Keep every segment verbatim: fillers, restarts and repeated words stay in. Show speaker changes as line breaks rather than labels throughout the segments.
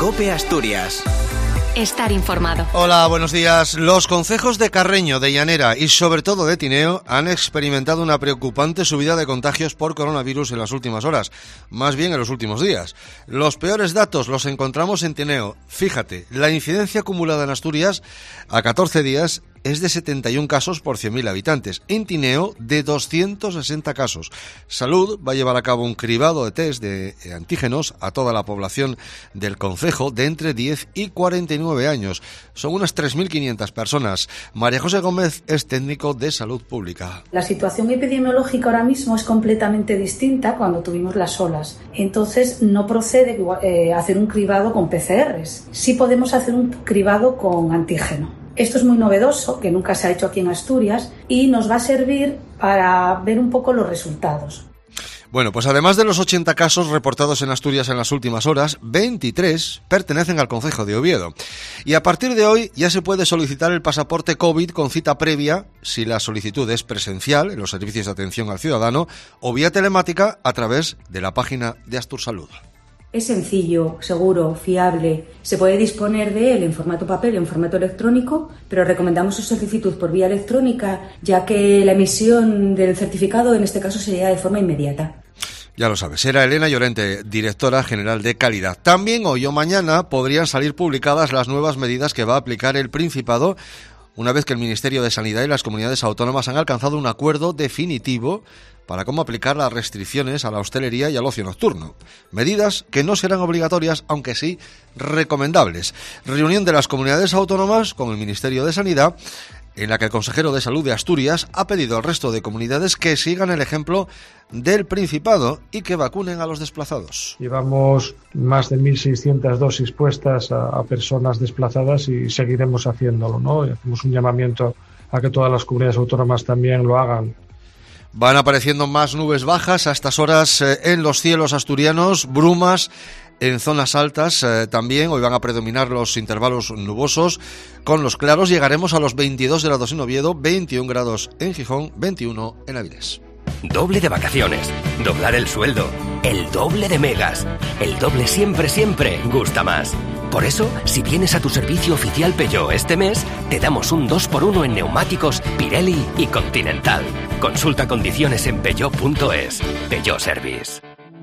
COPE Asturias.
Estar informado.
Hola, buenos días. Los concejos de Carreño, de Llanera y sobre todo de Tineo han experimentado una preocupante subida de contagios por coronavirus en las últimas horas, más bien en los últimos días. Los peores datos los encontramos en Tineo. Fíjate, la incidencia acumulada en Asturias a catorce días es de setenta y un casos por cien mil habitantes. En Tineo, de doscientos sesenta casos. Salud va a llevar a cabo un cribado de test de antígenos a toda la población del concejo de entre diez y cuarenta y nueve años. Son unas tres mil quinientas personas. María José Gómez es técnico de salud pública.
La situación epidemiológica ahora mismo es completamente distinta cuando tuvimos las olas. Entonces no procede eh, hacer un cribado con P C Rs. Sí podemos hacer un cribado con antígeno. Esto es muy novedoso, que nunca se ha hecho aquí en Asturias, y nos va a servir para ver un poco los resultados.
Bueno, pues además de los ochenta casos reportados en Asturias en las últimas horas, veintitrés pertenecen al concejo de Oviedo. Y a partir de hoy ya se puede solicitar el pasaporte COVID con cita previa, si la solicitud es presencial en los servicios de atención al ciudadano, o vía telemática a través de la página de Astursalud.
Es sencillo, seguro, fiable. Se puede disponer de él en formato papel o en formato electrónico, pero recomendamos su solicitud por vía electrónica, ya que la emisión del certificado en este caso sería de forma inmediata.
Ya lo sabes, era Elena Llorente, directora general de Calidad. También hoy o mañana podrían salir publicadas las nuevas medidas que va a aplicar el Principado, una vez que el Ministerio de Sanidad y las comunidades autónomas han alcanzado un acuerdo definitivo para cómo aplicar las restricciones a la hostelería y al ocio nocturno. Medidas que no serán obligatorias, aunque sí recomendables. Reunión de las comunidades autónomas con el Ministerio de Sanidad, en la que el consejero de Salud de Asturias ha pedido al resto de comunidades que sigan el ejemplo del Principado y que vacunen a los desplazados.
Llevamos más de mil seiscientas dosis puestas a, a personas desplazadas y seguiremos haciéndolo, ¿no? Y hacemos un llamamiento a que todas las comunidades autónomas también lo hagan.
Van apareciendo más nubes bajas a estas horas eh, en los cielos asturianos, brumas en zonas altas eh, también. Hoy van a predominar los intervalos nubosos. Con los claros llegaremos a los veintidós grados en Oviedo, veintiún grados en Gijón, veintiuno en Avilés.
Doble de vacaciones, doblar el sueldo, el doble de megas. El doble siempre, siempre gusta más. Por eso, si vienes a tu servicio oficial Peugeot este mes, te damos un dos por uno en neumáticos Pirelli y Continental. Consulta condiciones en peugeot punto es. Peugeot Service.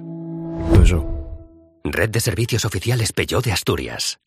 Peugeot.
Red de servicios oficiales Peugeot de Asturias.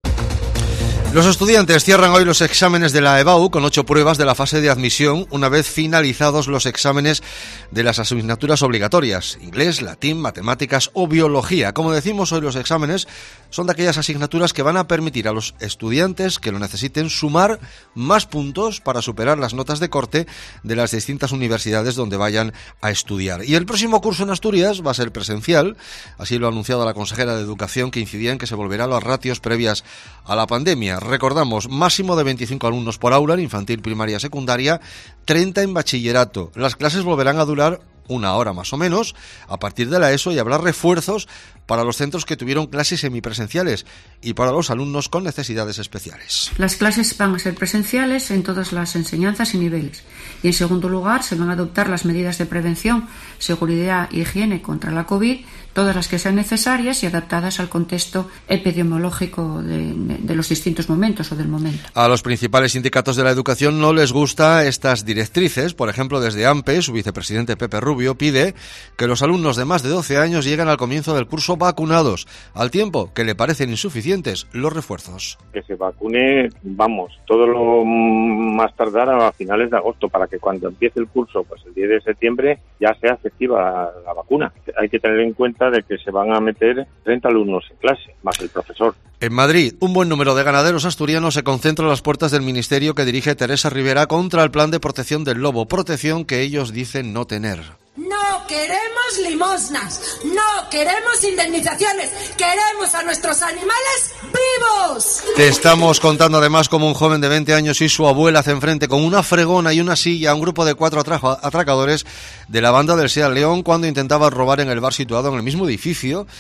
Los estudiantes cierran hoy los exámenes de la EBAU con ocho pruebas de la fase de admisión, una vez finalizados los exámenes de las asignaturas obligatorias, inglés, latín, matemáticas o biología. Como decimos, hoy los exámenes son de aquellas asignaturas que van a permitir a los estudiantes que lo necesiten sumar más puntos para superar las notas de corte de las distintas universidades donde vayan a estudiar. Y el próximo curso en Asturias va a ser presencial, así lo ha anunciado la consejera de Educación, que incidía en que se volverá a las ratios previas a la pandemia. Recordamos, máximo de veinticinco alumnos por aula en infantil, primaria, secundaria, treinta en bachillerato. Las clases volverán a durar una hora más o menos a partir de la ESO y habrá refuerzos para los centros que tuvieron clases semipresenciales y para los alumnos con necesidades especiales.
Las clases van a ser presenciales en todas las enseñanzas y niveles. Y en segundo lugar, se van a adoptar las medidas de prevención, seguridad y higiene contra la COVID, todas las que sean necesarias y adaptadas al contexto epidemiológico de, de, de los distintos momentos o del momento.
A los principales sindicatos de la educación no les gusta estas directrices. Por ejemplo, desde AMPE, su vicepresidente Pepe Rubio pide que los alumnos de más de doce años lleguen al comienzo del curso vacunados, al tiempo que le parecen insuficientes los refuerzos.
Que se vacune, vamos, todo lo más tardar a finales de agosto, para que cuando empiece el curso, pues el diez de septiembre, ya sea efectiva la vacuna. Hay que tener en cuenta de que se van a meter treinta alumnos en clase, más el profesor.
En Madrid, un buen número de ganaderos asturianos se concentra a las puertas del ministerio que dirige Teresa Rivera contra el plan de protección del lobo, protección que ellos dicen no tener.
No queremos limosnas, no queremos indemnizaciones, queremos a nuestros animales vivos.
Te estamos contando además cómo un joven de veinte años y su abuela hacen frente con una fregona y una silla a un grupo de cuatro atra- atracadores de la banda del SEAT León cuando intentaban robar en el bar situado en el mismo edificio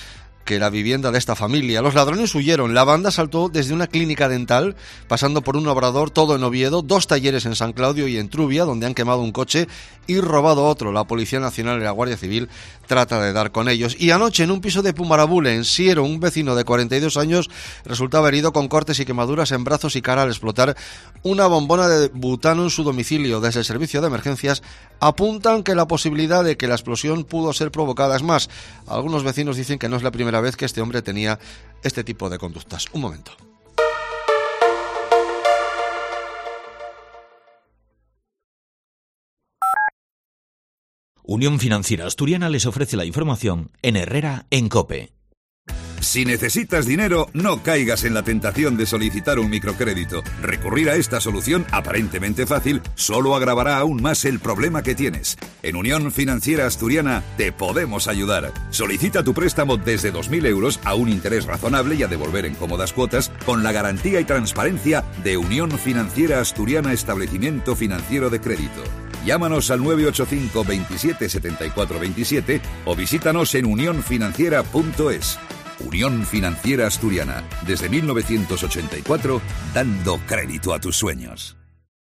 que la vivienda de esta familia. Los ladrones huyeron. La banda saltó desde una clínica dental, pasando por un obrador, todo en Oviedo, dos talleres en San Claudio y en Trubia, donde han quemado un coche y robado otro. La Policía Nacional y la Guardia Civil trata de dar con ellos. Y anoche, en un piso de Pumarabule, en Siero, un vecino de cuarenta y dos años resultaba herido con cortes y quemaduras en brazos y cara al explotar una bombona de butano en su domicilio. Desde el servicio de emergencias apuntan que la posibilidad de que la explosión pudo ser provocada es más. Algunos vecinos dicen que no es la primera vez que este hombre tenía este tipo de conductas. Un momento.
Unión Financiera Asturiana les ofrece la información en Herrera en COPE.
Si necesitas dinero, no caigas en la tentación de solicitar un microcrédito. Recurrir a esta solución, aparentemente fácil, solo agravará aún más el problema que tienes. En Unión Financiera Asturiana te podemos ayudar. Solicita tu préstamo desde dos mil euros a un interés razonable y a devolver en cómodas cuotas con la garantía y transparencia de Unión Financiera Asturiana Establecimiento Financiero de Crédito. Llámanos al nueve ocho cinco veintisiete setenta y cuatro veintisiete o visítanos en unión financiera punto es. Unión Financiera Asturiana, desde mil novecientos ochenta y cuatro, dando crédito a tus sueños.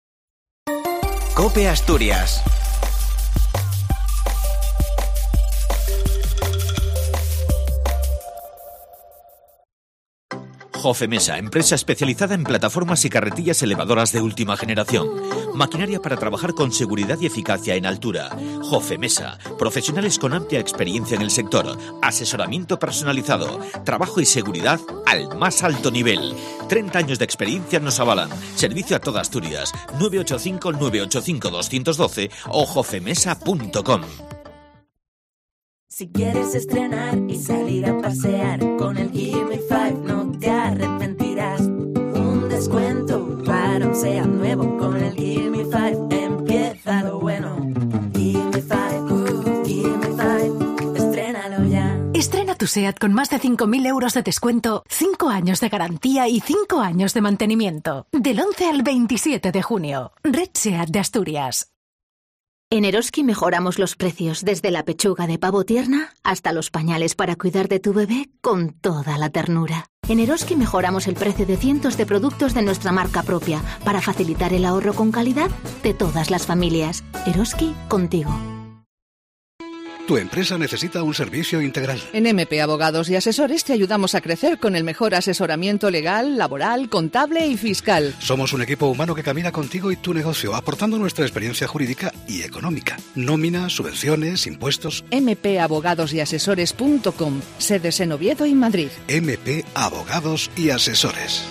COPE Asturias.
Jofemesa, empresa especializada en plataformas y carretillas elevadoras de última generación. Maquinaria para trabajar con seguridad y eficacia en altura. Jofemesa, profesionales con amplia experiencia en el sector. Asesoramiento personalizado. Trabajo y seguridad al más alto nivel. treinta años de experiencia nos avalan. Servicio a toda Asturias. nueve ocho cinco nueve ocho cinco dos uno dos o jofemesa punto com.
Si quieres estrenar y salir a pasear con el Gimme Five no te arrepentirás. Un descuento para un SEAT nuevo con el Gimme Five. Empieza lo bueno. Gimme Five, uh, Gimme Five, estrénalo ya.
Estrena tu SEAT con más de cinco mil euros de descuento, cinco años de garantía y cinco años de mantenimiento. Del once al veintisiete de junio. Red SEAT de Asturias.
En Eroski mejoramos los precios, desde la pechuga de pavo tierna hasta los pañales para cuidar de tu bebé con toda la ternura. En Eroski mejoramos el precio de cientos de productos de nuestra marca propia para facilitar el ahorro con calidad de todas las familias. Eroski, contigo.
Tu empresa necesita un servicio integral.
En M P Abogados y Asesores te ayudamos a crecer con el mejor asesoramiento legal, laboral, contable y fiscal.
Somos un equipo humano que camina contigo y tu negocio, aportando nuestra experiencia jurídica y económica. Nóminas, subvenciones, impuestos.
m p abogados y asesores punto com, sedes en Oviedo y Madrid.
M P Abogados y Asesores.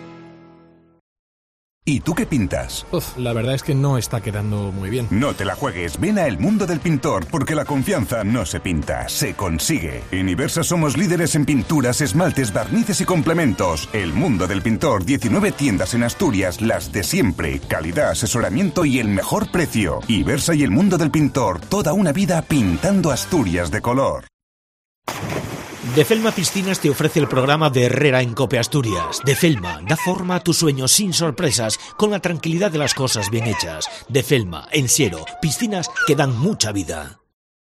¿Y tú qué pintas?
Uf, la verdad es que no está quedando muy bien.
No te la juegues, ven a El Mundo del Pintor, porque la confianza no se pinta, se consigue. En Ibersa somos líderes en pinturas, esmaltes, barnices y complementos. El Mundo del Pintor, diecinueve tiendas en Asturias, las de siempre. Calidad, asesoramiento y el mejor precio. Ibersa y El Mundo del Pintor, toda una vida pintando Asturias de color.
De Felma Piscinas te ofrece el programa de Herrera en COPE Asturias. De Felma, da forma a tus sueños sin sorpresas, con la tranquilidad de las cosas bien hechas. De Felma, en Siero, piscinas que dan mucha vida.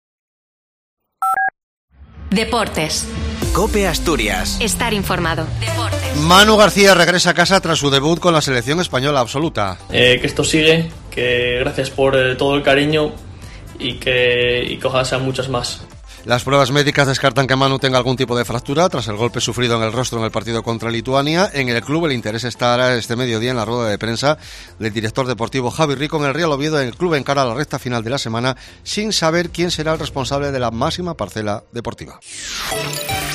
Deportes.
COPE Asturias.
Estar informado. Deportes.
Manu García regresa a casa tras su debut con la selección española absoluta.
Eh, que esto sigue, que gracias por eh, todo el cariño y que, y que ojalá sean muchas más.
Las pruebas médicas descartan que Manu tenga algún tipo de fractura tras el golpe sufrido en el rostro en el partido contra Lituania. En el club el interés estará este mediodía en la rueda de prensa del director deportivo Javi Rico en el Real Oviedo. En el club encara a la recta final de la semana sin saber quién será el responsable de la máxima parcela deportiva.